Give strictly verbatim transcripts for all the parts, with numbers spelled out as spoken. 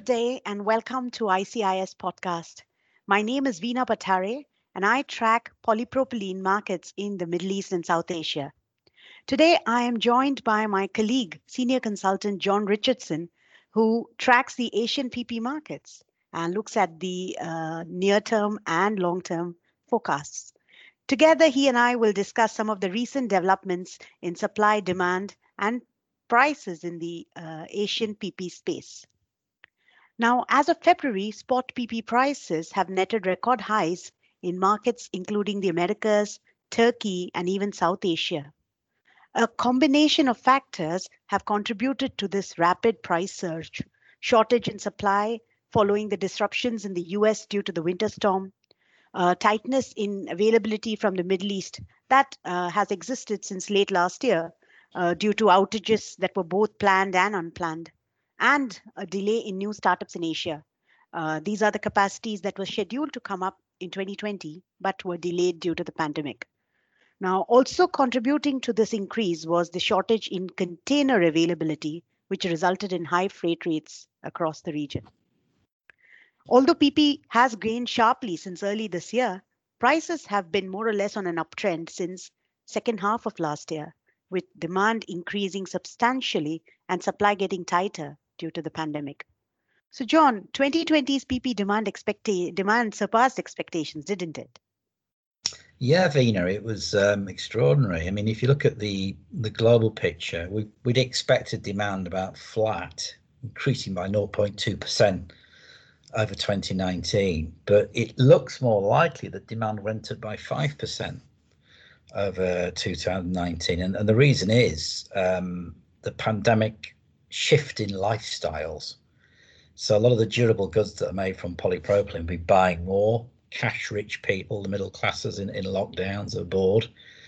day and welcome to I C I S podcast. My name is Veena Patare and I track polypropylene markets in the Middle East and South Asia. Today I am joined by my colleague, senior consultant John Richardson, who tracks the Asian P P markets and looks at the uh, near term and long term forecasts. Together, he and I will discuss some of the recent developments in supply, demand, and prices in the uh, Asian P P space. Now, as of February, spot P P prices have netted record highs in markets including the Americas, Turkey, and even South Asia. A combination of factors have contributed to this rapid price surge. Shortage in supply following the disruptions in the U S due to the winter storm, uh, tightness in availability from the Middle East that uh, has existed since late last year uh, due to outages that were both planned and unplanned, and a delay in new startups in Asia. Uh, these are the capacities that were scheduled to come up in twenty twenty but were delayed due to the pandemic. Now, also contributing to this increase was the shortage in container availability, which resulted in high freight rates across the region. Although P P has gained sharply since early this year, prices have been more or less on an uptrend since second half of last year, with demand increasing substantially and supply getting tighter due to the pandemic. So, John, twenty twenty's P P demand expecta- demand surpassed expectations, didn't it? Yeah, Veena, it was um, extraordinary. I mean, if you look at the the global picture, we, we'd expected demand about flat, increasing by zero point two percent over twenty nineteen, but it looks more likely that demand went up by five percent over two thousand nineteen. And, and the reason is um, the pandemic shift in lifestyles. So a lot of the durable goods that are made from polypropylene will be buying more. Cash-rich people, the middle classes in, in lockdowns are bored,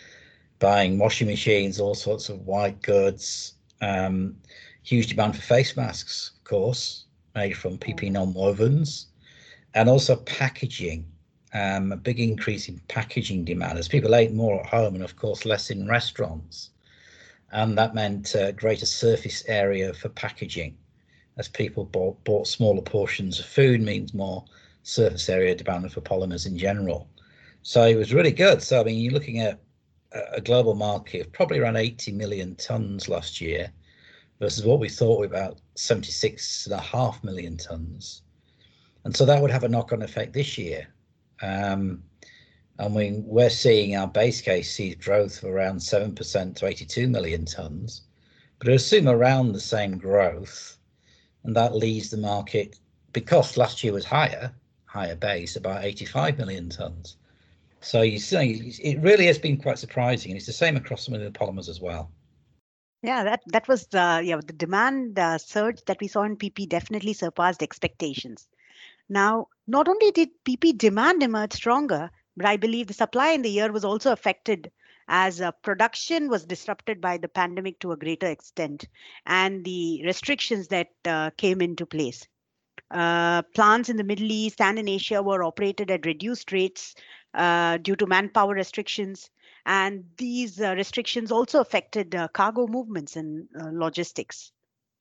buying washing machines, all sorts of white goods. Um, huge demand for face masks, of course, made from P P non-wovens, and also packaging. Um, a big increase in packaging demand as people ate more at home and, of course, less in restaurants. And that meant uh, greater surface area for packaging. As people bought, bought smaller portions of food, means more surface area demand for polymers in general. So it was really good. So, I mean, you're looking at a global market of probably around eighty million tons last year versus what we thought were about seventy-six and a half million tons. And so that would have a knock-on effect this year. Um, and we, we're seeing our base case sees growth of around seven percent to eighty-two million tons, but I assume around the same growth. And that leaves the market, because last year was higher, higher base, about eighty-five million tons. So you see, it really has been quite surprising, and it's the same across some of the polymers as well. Yeah, that that was the yeah the demand uh, surge that we saw in P P definitely surpassed expectations. Now, not only did P P demand emerge stronger, but I believe the supply in the year was also affected as uh, production was disrupted by the pandemic to a greater extent and the restrictions that uh, came into place. Uh, plants in the Middle East and in Asia were operated at reduced rates uh, due to manpower restrictions. And these uh, restrictions also affected uh, cargo movements and uh, logistics.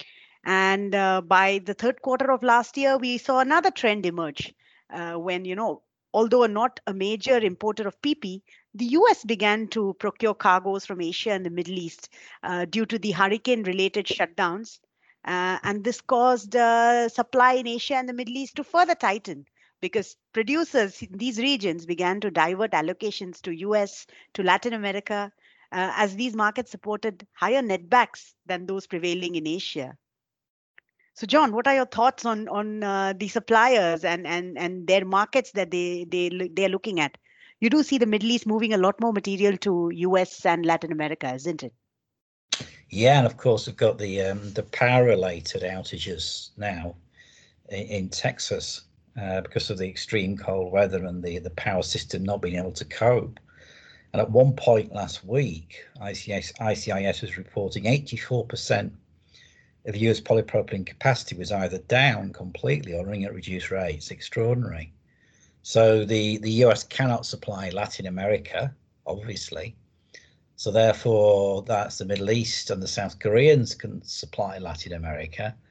And uh, by the third quarter of last year, we saw another trend emerge uh, when, you know, although not a major importer of P P, the U S began to procure cargoes from Asia and the Middle East uh, due to the hurricane related shutdowns. Uh, and this caused uh, supply in Asia and the Middle East to further tighten because producers in these regions began to divert allocations to U S, to Latin America, uh, as these markets supported higher netbacks than those prevailing in Asia. So, John, what are your thoughts on on uh, the suppliers and and and their markets that they they they're looking at? You do see the Middle East moving a lot more material to U S and Latin America, isn't it? Yeah, and of course we've got the um, the power-related outages now in, in Texas uh, because of the extreme cold weather and the the power system not being able to cope. And at one point last week, I C I S, I C I S was reporting eighty-four percent of U S polypropylene capacity was either down completely or running at reduced rates. Extraordinary. So the, the U S cannot supply Latin America, obviously. So therefore, that's the Middle East and the South Koreans can supply Latin America.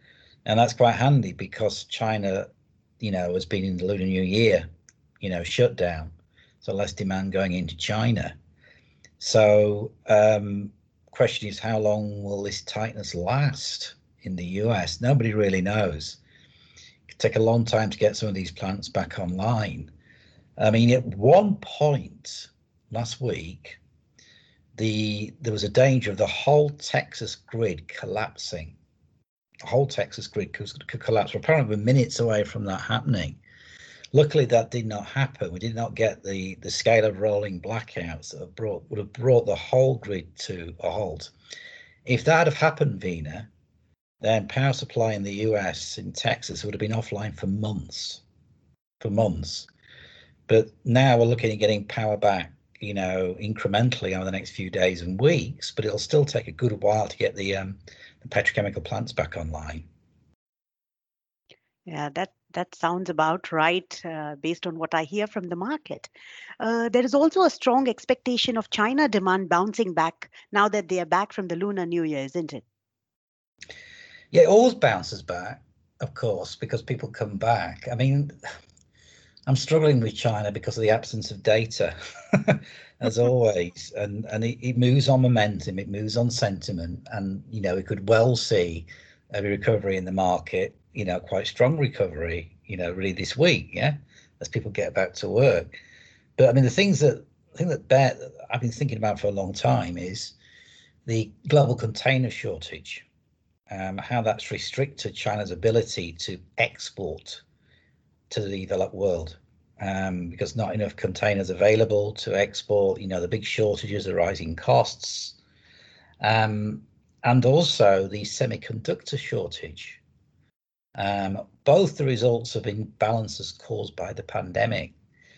And that's quite handy because China, you know, has been in the Lunar New Year, you know, shut down. So less demand going into China. So um, question is, how long will this tightness last in the U S? Nobody really knows. It could take a long time to get some of these plants back online. I mean, at one point last week, the there was a danger of the whole Texas grid collapsing. The whole Texas grid could, could collapse. We're apparently minutes away from that happening. Luckily, that did not happen. We did not get the the scale of rolling blackouts that have brought would have brought the whole grid to a halt. If that had happened, Veena, then power supply in the U S in Texas would have been offline for months, for months. But now we're looking at getting power back, you know, incrementally over the next few days and weeks. But it'll still take a good while to get the um, the petrochemical plants back online. Yeah, that that sounds about right uh, based on what I hear from the market. Uh, there is also a strong expectation of China demand bouncing back now that they are back from the Lunar New Year, isn't it? Yeah, it always bounces back, of course, because people come back. I mean, I'm struggling with China because of the absence of data, as always, and and it, it moves on momentum, it moves on sentiment, and you know we could well see a recovery in the market, you know, quite strong recovery, you know, really this week, yeah, as people get back to work. But I mean, the things that I think that bear, I've been thinking about for a long time is the global container shortage, um, how that's restricted China's ability to export to the developed world, um, because not enough containers available to export. You know, the big shortages, the rising costs, um, and also the semiconductor shortage. Um, both the results of imbalances caused by the pandemic,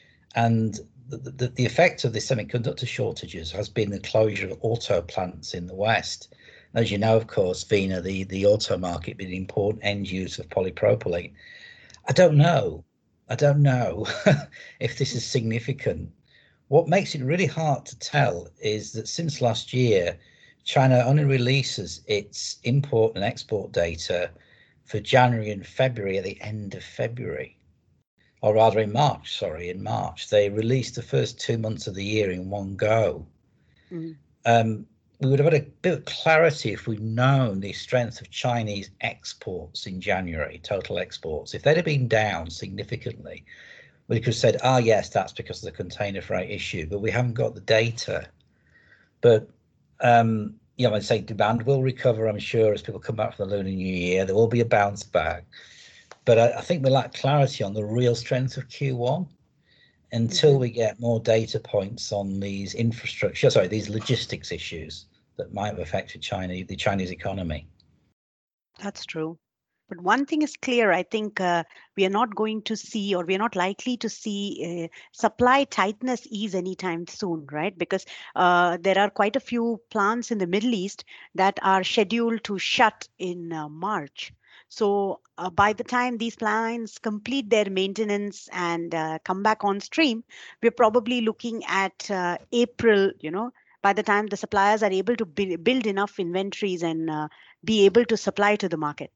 and the, the, the effect of the semiconductor shortages has been the closure of auto plants in the West. And as you know, of course, Veena, the, the auto market being an important end use of polypropylene. I don't know. I don't know if this is significant. What makes it really hard to tell is that since last year, China only releases its import and export data for January and February at the end of February, or rather in March, sorry, in March. They released the first two months of the year in one go. Mm. Um, we would have had a bit of clarity if we'd known the strength of Chinese exports in January, total exports. If they'd have been down significantly, we could have said, ah, yes, that's because of the container freight issue, but we haven't got the data. But, um, you know, I'd say demand will recover, I'm sure, as people come back from the Lunar New Year. There will be a bounce back. But I, I think we lack clarity on the real strength of Q one until mm-hmm. we get more data points on these infrastructure, sorry, these logistics issues that might have affected China, the Chinese economy. That's true. But one thing is clear, I think uh, we are not going to see, or we are not likely to see uh, supply tightness ease anytime soon, right? Because uh, there are quite a few plants in the Middle East that are scheduled to shut in uh, March. So uh, by the time these plants complete their maintenance and uh, come back on stream, we're probably looking at uh, April, you know, by the time the suppliers are able to build enough inventories and uh, be able to supply to the market.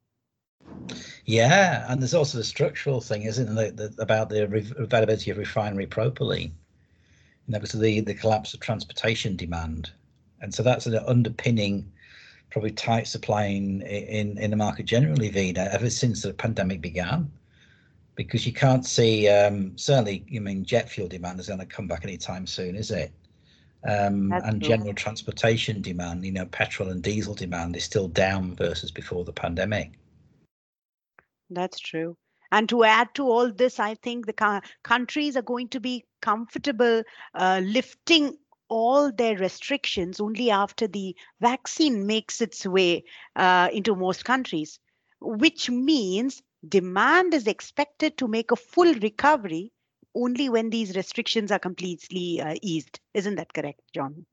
Yeah, and there's also the structural thing, isn't there, the, the, about the availability of refinery propylene, you know, because of the, the collapse of transportation demand. And so that's an underpinning probably tight supply in, in, in the market generally, Veena, ever since the pandemic began. Because you can't see, um, certainly, you mean jet fuel demand is going to come back anytime soon, is it? Um, and true. General transportation demand, you know, petrol and diesel demand is still down versus before the pandemic. That's true. And to add to all this, I think the ca- countries are going to be comfortable uh, lifting all their restrictions only after the vaccine makes its way uh, into most countries, which means demand is expected to make a full recovery only when these restrictions are completely uh, eased. Isn't that correct, John?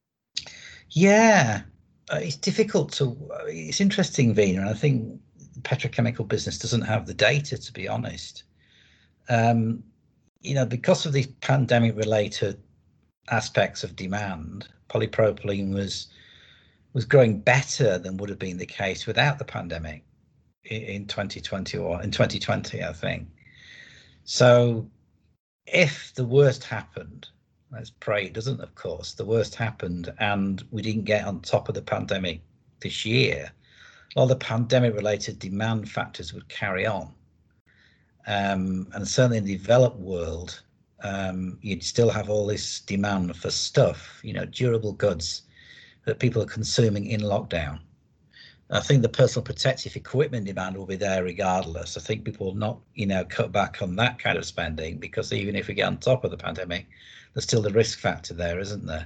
Yeah, uh, it's difficult to, uh, it's interesting, Veena, and I think the petrochemical business doesn't have the data, to be honest. Um, you know, because of these pandemic related aspects of demand, polypropylene was was growing better than would have been the case without the pandemic. in twenty twenty-one, in twenty twenty, I think. So if the worst happened, let's pray it doesn't, of course, the worst happened and we didn't get on top of the pandemic this year, all the pandemic related demand factors would carry on. Um, and certainly in the developed world, um, you'd still have all this demand for stuff, you know, durable goods that people are consuming in lockdown. I think the personal protective equipment demand will be there regardless. I think people will not, you know, cut back on that kind of spending, because even if we get on top of the pandemic, there's still the risk factor there, isn't there?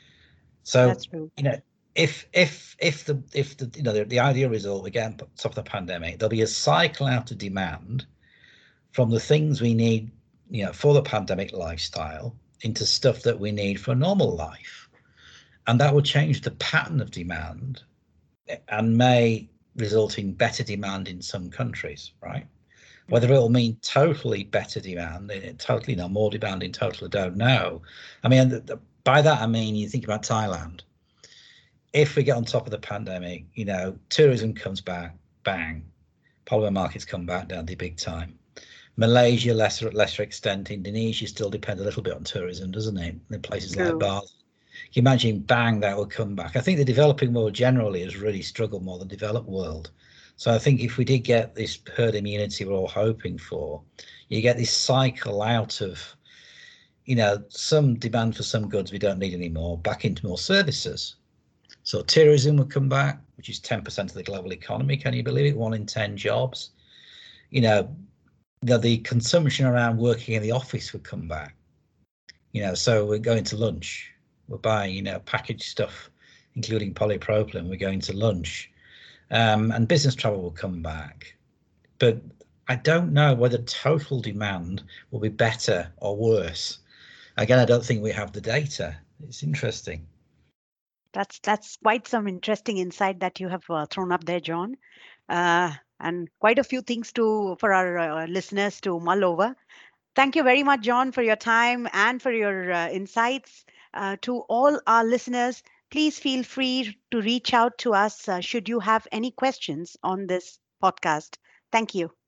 So, That's true. you know, if if if the if the you know the, the ideal result, we get on top of the pandemic, there'll be a cycle out of demand from the things we need, you know, for the pandemic lifestyle into stuff that we need for normal life, and that will change the pattern of demand and may result in better demand in some countries, right? Whether it will mean totally better demand, totally, you know, more demand in total, I don't know. I mean, by that I mean, you think about Thailand. If we get on top of the pandemic, you know, tourism comes back, bang, polymer markets come back down the big time. Malaysia, lesser lesser extent. Indonesia still depends a little bit on tourism, doesn't it? In places True. Like Bali. You imagine, bang, that will come back. I think the developing world generally has really struggled more than the developed world. So I think if we did get this herd immunity we're all hoping for, you get this cycle out of, you know, some demand for some goods we don't need anymore, back into more services. So tourism would come back, which is ten percent of the global economy. Can you believe it? One in ten jobs. You know, the, the consumption around working in the office would come back. You know, so we're going to lunch. We're buying, you know, packaged stuff, including polypropylene. We're going to lunch, um, and business travel will come back. But I don't know whether total demand will be better or worse. Again, I don't think we have the data. It's interesting. That's that's quite some interesting insight that you have uh, thrown up there, John, uh, and quite a few things to for our uh, listeners to mull over. Thank you very much, John, for your time and for your uh, insights. Uh, to all our listeners, please feel free to reach out to us uh, should you have any questions on this podcast. Thank you.